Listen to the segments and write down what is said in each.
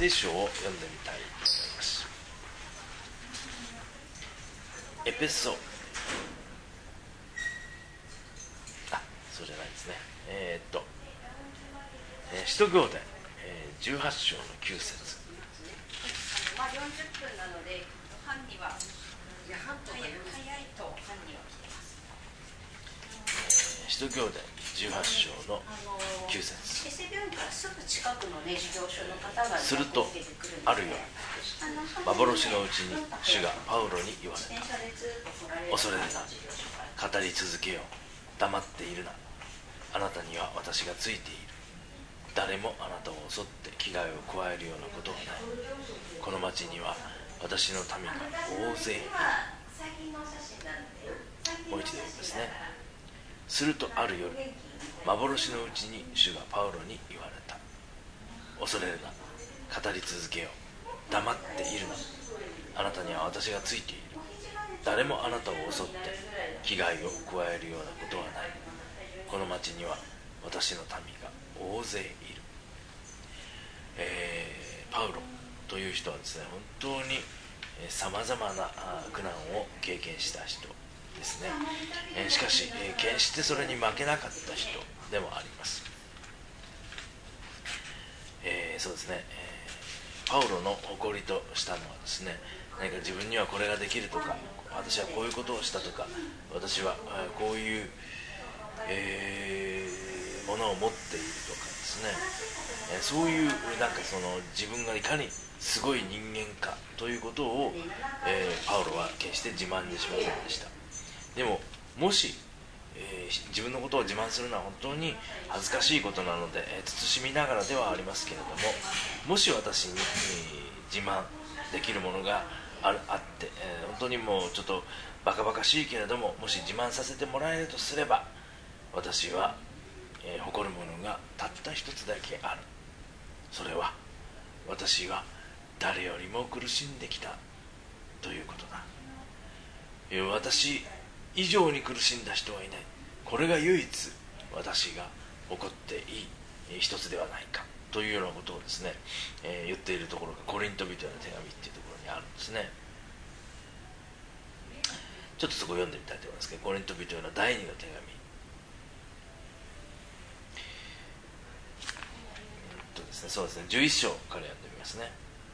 聖書を読んでみたいと思います。エペソ、そうじゃないですね。使徒行伝、18章の9節。 40分なので、班には早いと班には来てます。 使徒行伝18章の9節。 恵世病院からすぐ近くのね、事業所の方がすると、ある夜、幻のうちに主がパウロに言われた。恐れるな、語り続けよう、黙っているな。あなたには私がついている。誰もあなたを襲って危害を加えるようなことはない。この町には私の民が大勢いる。もう一度言うんですね。するとある夜、幻のうちに主がパウロに言われた。恐れるな、語り続けよう、黙っているな。あなたには私がついている。誰もあなたを襲って危害を加えるようなことはない。この町には私の民が大勢いる。パウロという人はですね、本当にさまざまな苦難を経験した人ですね。しかし、決してそれに負けなかった人でもあります。そうですね、パウロの誇りとしたのはですね、何か自分にはこれができるとか、私はこういうことをしたとか、私はこういう、ものを持っているとかですね、そういうなんかその自分がいかにすごい人間かということを、パウロは決して自慢にしませんでした。でももし、自分のことを自慢するのは本当に恥ずかしいことなので、慎みながらではありますけれども、もし私に、自慢できるものがあって、本当にもうちょっとバカバカしいけれども、もし自慢させてもらえるとすれば、私は、誇るものがたった一つだけある。それは私が誰よりも苦しんできたということだ。私以上に苦しんだ人はいない。これが唯一私が誇っていい一つではないかというようなことをですね、言っているところがコリント人への手紙っていうところにあるんですね。ちょっとそこを読んでみたいと思いますけど、コリント人への第2の手紙、ですね、そうですね、11章から読んでみますね。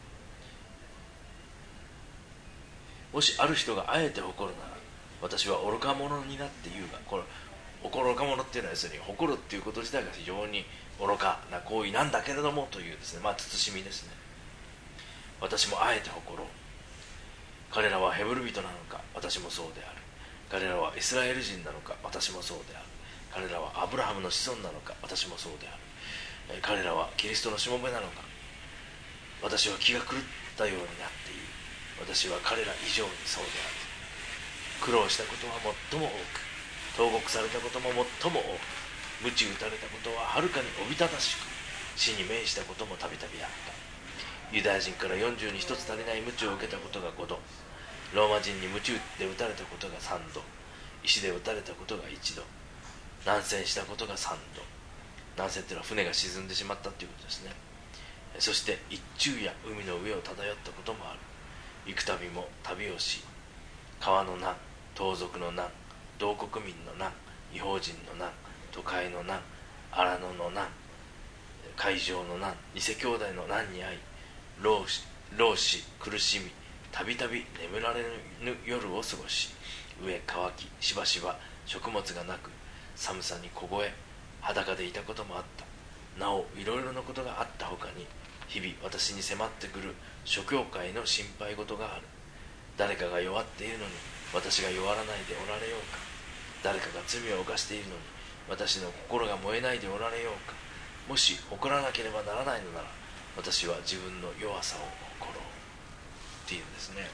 もしある人があえて誇るなら、私は愚か者になって言うが、これ愚か者っていうのは要するに誇るっていうこと自体が非常に愚かな行為なんだけれどもというですね、慎みですね。私もあえて誇ろう。彼らはヘブル人なのか、私もそうである。彼らはイスラエル人なのか、私もそうである。彼らはアブラハムの子孫なのか、私もそうである。彼らはキリストのしもべなのか、私は気が狂ったようになっている。私は彼ら以上にそうである。苦労したことは最も多く、投獄されたことも最も多く、鞭打たれたことははるかにおびただしく、死に命じたこともたびたびあった。ユダヤ人から40に一つ足りない鞭を受けたことが5度、ローマ人に鞭で打たれたことが3度、石で打たれたことが1度、難戦したことが3度。難戦というのは船が沈んでしまったということですね。そして一昼夜海の上を漂ったこともある。幾度も旅をし、川の難、盗賊の難、同国民の難、異邦人の難、都会の難、荒野の難、海上の難、偽兄弟の難に遭い、労し苦しみ、たびたび眠られぬ夜を過ごし、飢え渇き、しばしば食物がなく、寒さに凍え裸でいたこともあった。なおいろいろなことがあったほかに、日々私に迫ってくる諸教会の心配事がある。誰かが弱っているのに私が弱らないでおられようか。誰かが罪を犯しているのに私の心が燃えないでおられようか。もし誇らなければならないのなら、私は自分の弱さを誇ろうっていうんですね。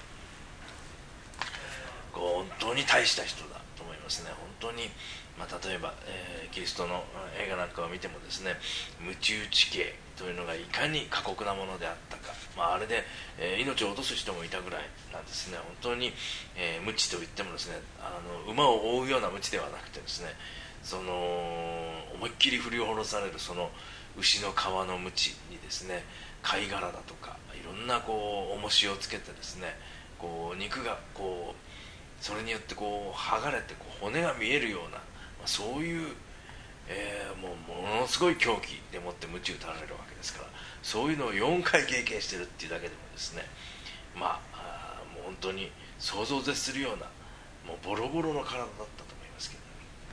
本当に大した人だと思いますね。本当に、例えば、キリストの映画なんかを見てもですね、鞭打ち刑というのがいかに過酷なものであったか、あれで、命を落とす人もいたぐらいなんですね。本当に、鞭といってもですね、馬を追うような鞭ではなくてですね、その思いっきり振り下ろされるその牛の皮の鞭にですね、 貝殻だとかいろんな重しをつけてですね、肉がそれによって剥がれて骨が見えるような、そういう、ものすごい狂気でもって鞭打たれるわけですから、そういうのを4回経験してるっていうだけでもですね、もう本当に想像を絶するようなもうボロボロの体だったと思いますけど、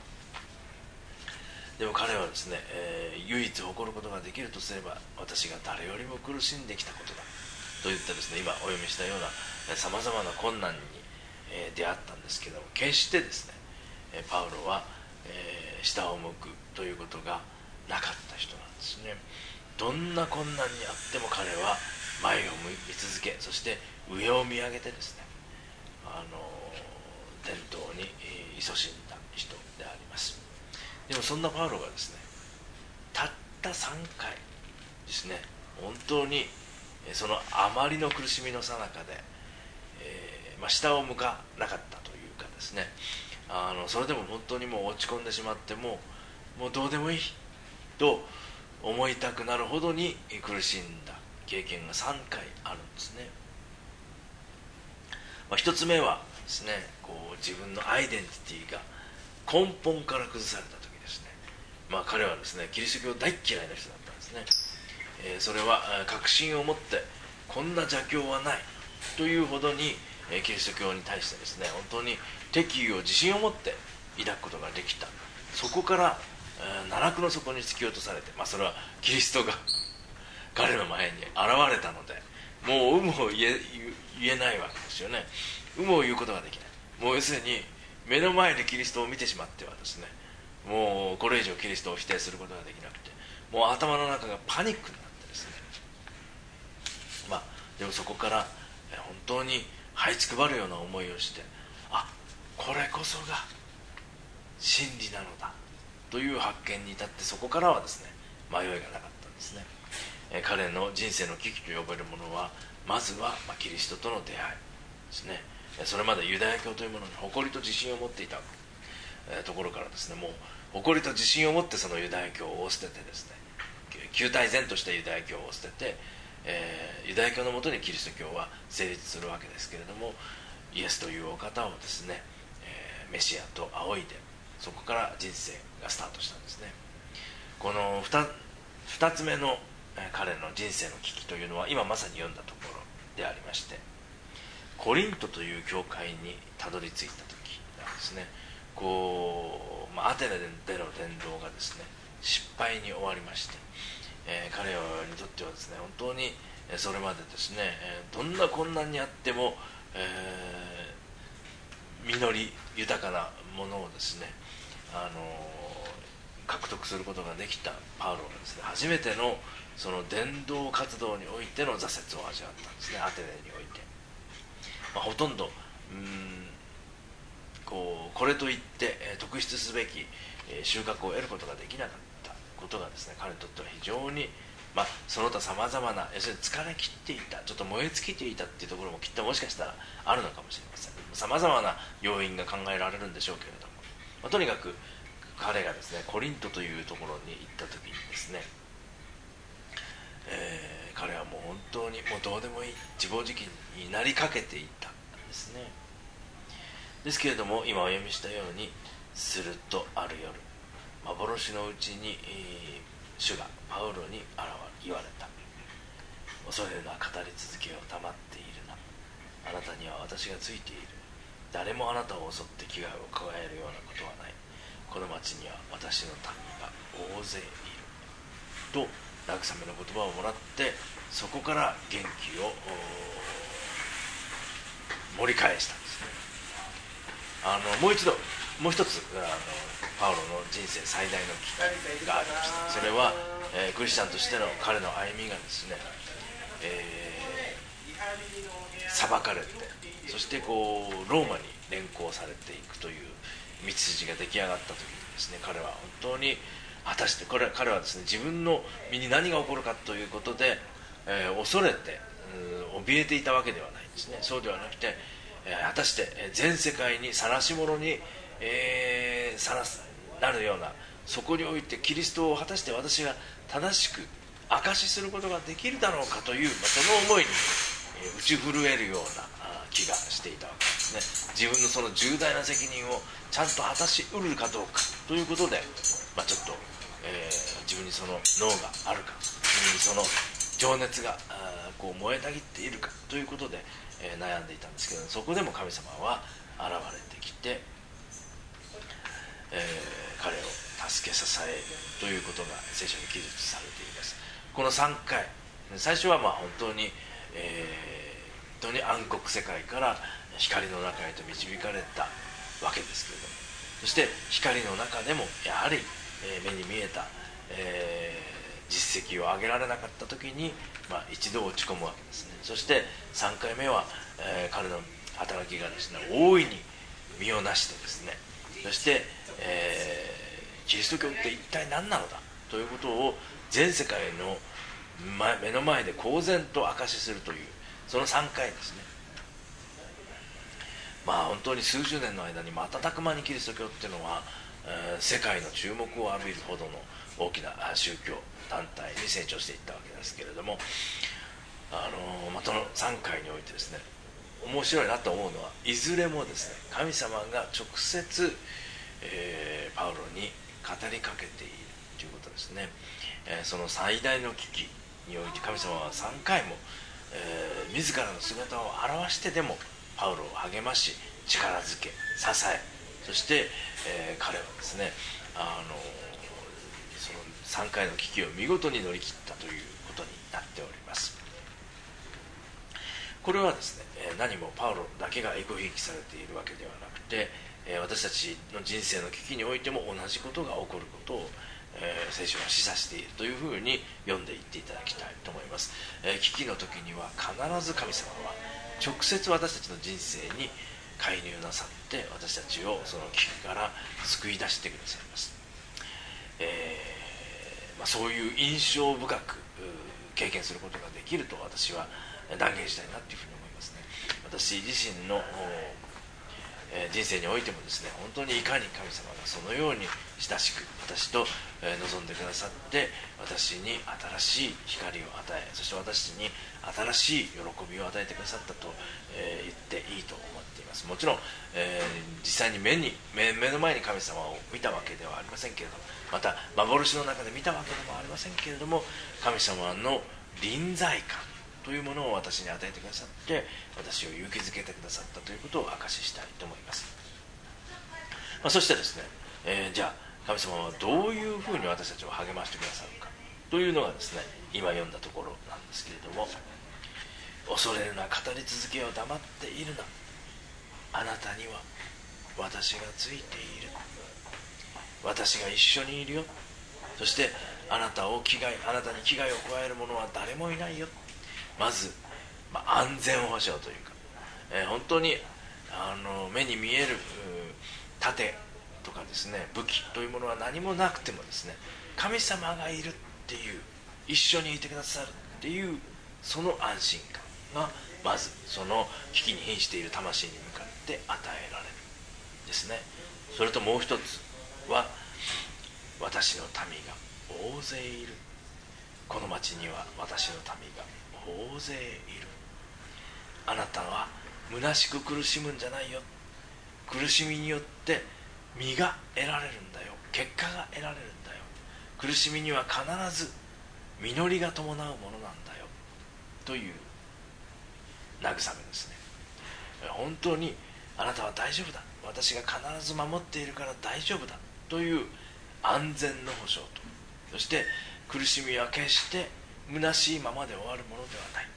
でも彼はですね、唯一誇ることができるとすれば、私が誰よりも苦しんできたことだと言ってですね、今お読みしたようなさまざまな困難に、出会ったんですけども、決してですね、パウロは、下を向くということがなかった人なんですね。どんな困難にあっても彼は前を見続け、そして上を見上げてですね、伝統に勤しんだ人であります。でもそんなパウロがですね、たった3回ですね、本当にそのあまりの苦しみの最中で、下を向かなかったというかですね、それでも本当にもう落ち込んでしまって、もうどうでもいいと思いたくなるほどに苦しんだ経験が3回あるんですね。1つ目はですね、自分のアイデンティティが根本から崩された時ですね、彼はですね、キリスト教大嫌いな人だったんですね。それは確信を持ってこんな邪教はないというほどにキリスト教に対してですね、本当に敵意を自信を持って抱くことができた。そこから奈落の底に突き落とされて、それはキリストが彼の前に現れたので、もう有無を言えないわけですよね。有無を言うことができない。もう要するに目の前でキリストを見てしまってはですね、もうこれ以上キリストを否定することができなくて、もう頭の中がパニックになってですね、でもそこから本当に這いつくばるような思いをして、これこそが真理なのだという発見に至って、そこからはですね、迷いがなかったんですね。彼の人生の危機と呼ばれるものは、まずはキリストとの出会いですね。それまでユダヤ教というものに誇りと自信を持っていたところからですね、もう誇りと自信を持ってそのユダヤ教を捨ててですね、旧体然としたユダヤ教を捨てて、ユダヤ教のもとにキリスト教は成立するわけですけれども、イエスというお方をですね、メシアと仰いで、そこから人生がスタートしたんですね。この 2つ目の彼の人生の危機というのは、今まさに読んだところでありまして、コリントという教会にたどり着いた時なんですね。アテネでの伝道がですね、失敗に終わりまして、彼にとってはですね、本当にそれまでですね、どんな困難にあっても、実り豊かなものをですね、獲得することができたパウロがですね、初めてのその伝道活動においての挫折を味わったんですね。アテネにおいて、ほとんどこれといって特筆すべき収穫を得ることができなかったことがですね、彼にとっては非常に、その他さまざまな、要するに疲れ切っていた、ちょっと燃え尽きていたっていうところもきっともしかしたらあるのかもしれません。さまざまな要因が考えられるんでしょうけれども、とにかく彼がですね、コリントというところに行った時にですね、彼はもう本当にもうどうでもいい自暴自棄になりかけていたんですね。ですけれども、今お読みしたように、するとある夜、幻のうちに、主がパウロに言われた。恐れるな、語り続けよう、黙っているな。あなたには私がついている。誰もあなたを襲って危害を加えるようなことはない。この町には私の民が大勢いると慰めの言葉をもらって、そこから元気を盛り返したんですね。もう一つパウロの人生最大の危機がありました。それは、クリスチャンとしての彼の歩みがですね、裁かれて、そしてローマに連行されていくという道筋が出来上がった時にですね、彼は本当に果たして彼はですね、自分の身に何が起こるかということで、恐れて怯えていたわけではないんですね。そうではなくて、果たして全世界に晒し者に、なるような、そこにおいてキリストを果たして私が正しく証しすることができるだろうかという、その思いに、打ち震えるような気がしていたわけですね。自分のその重大な責任をちゃんと果たしうるかどうかということで、ちょっと、自分にその脳があるか、自分にその情熱がこう燃えたぎっているかということで、悩んでいたんですけど、そこでも神様は現れてきて、彼を助け支えるということが聖書に記述されています。この3回、最初は本当に、本当に暗黒世界から光の中へと導かれたわけですけれども、そして光の中でもやはり、目に見えた、実績を上げられなかった時に、一度落ち込むわけですね。そして3回目は、彼の働きがですね、大いに身をなしてですね、そして、キリスト教って一体何なのだということを全世界の目の前で公然と証しするという、その3回ですね。本当に数十年の間に瞬く間にキリスト教っていうのは、世界の注目を浴びるほどの大きな宗教団体に成長していったわけですけれども、その3回においてですね、面白いなと思うのは、いずれもですね、神様が直接、パウロに語りかけているということですね。その最大の危機において神様は3回も、自らの姿を現してでもパウロを励まし、力づけ、支え、そして、彼はですね、その3回の危機を見事に乗り切ったということになっております。これはですね、何もパウロだけがエコひいきされているわけではなくて、私たちの人生の危機においても同じことが起こることを、聖書が示唆しているというふうに読んでいっていただきたいと思います。危機の時には必ず神様は直接私たちの人生に介入なさって、私たちをその危機から救い出してくださいます。そういう印象深く経験することができると私は断言したいなというふうに思いますね。私自身の人生においてもですね、本当にいかに神様がそのように親しく私と望んでくださって、私に新しい光を与え、そして私に新しい喜びを与えてくださったと言っていいと思っています。もちろん実際に目の前に神様を見たわけではありませんけれども、また幻の中で見たわけでもありませんけれども、神様の臨在感というものを私に与えてくださって、私を勇気づけてくださったということを証ししたいと思います。そしてですね、じゃあ神様はどういうふうに私たちを励ましてくださるかというのがですね、今読んだところなんですけれども、恐れるな、語り続けよう、黙っているな、あなたには私がついている、私が一緒にいるよ、そしてあなたに危害を加える者は誰もいないよ。まず、安全保障というか、本当に目に見える盾とかですね、武器というものは何もなくてもですね、神様がいるっていう、一緒にいてくださるっていう、その安心感がまずその危機に瀕している魂に向かって与えられるですね。それともう一つは、私の民が大勢いる、この町には私の民が大勢いる、あなたは虚しく苦しむんじゃないよ、苦しみによって実が得られるんだよ、結果が得られるんだよ、苦しみには必ず実りが伴うものなんだよという慰めですね。本当にあなたは大丈夫だ、私が必ず守っているから大丈夫だという安全の保証と、そして苦しみは決して虚しいままで終わるものではない、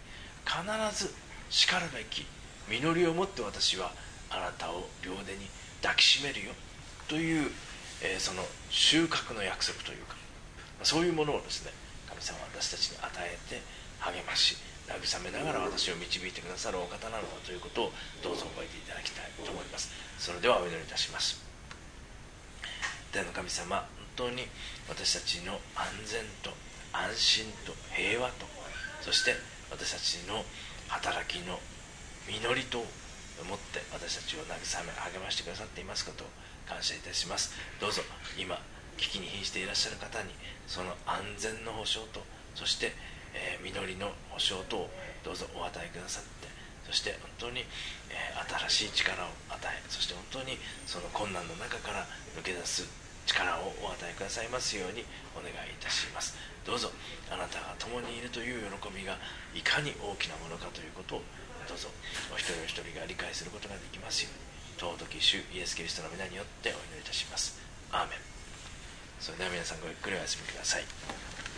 必ずしかるべき実りをもって私はあなたを両手に抱きしめるよという、その収穫の約束というか、そういうものをですね、神様は私たちに与えて励まし慰めながら私を導いてくださるお方なのだということをどうぞ覚えていただきたいと思います。それではお祈りいたします。天の神様、本当に私たちの安全と安心と平和と、そして私たちの働きの実りとをもって私たちを慰め励ましてくださっていますことを感謝いたします。どうぞ今危機に瀕していらっしゃる方にその安全の保証とそして、実りの保証等をどうぞお与えくださって、そして本当に、新しい力を与え、そして本当にその困難の中から抜け出す力をお与えくださいますようにお願いいたします。どうぞあなたが共にいるという喜びがいかに大きなものかということをどうぞお一人お一人が理解することができますように、尊き主イエス・キリストの皆によってお祈りいたします。アーメン。それでは皆さんごゆっくりお休みください。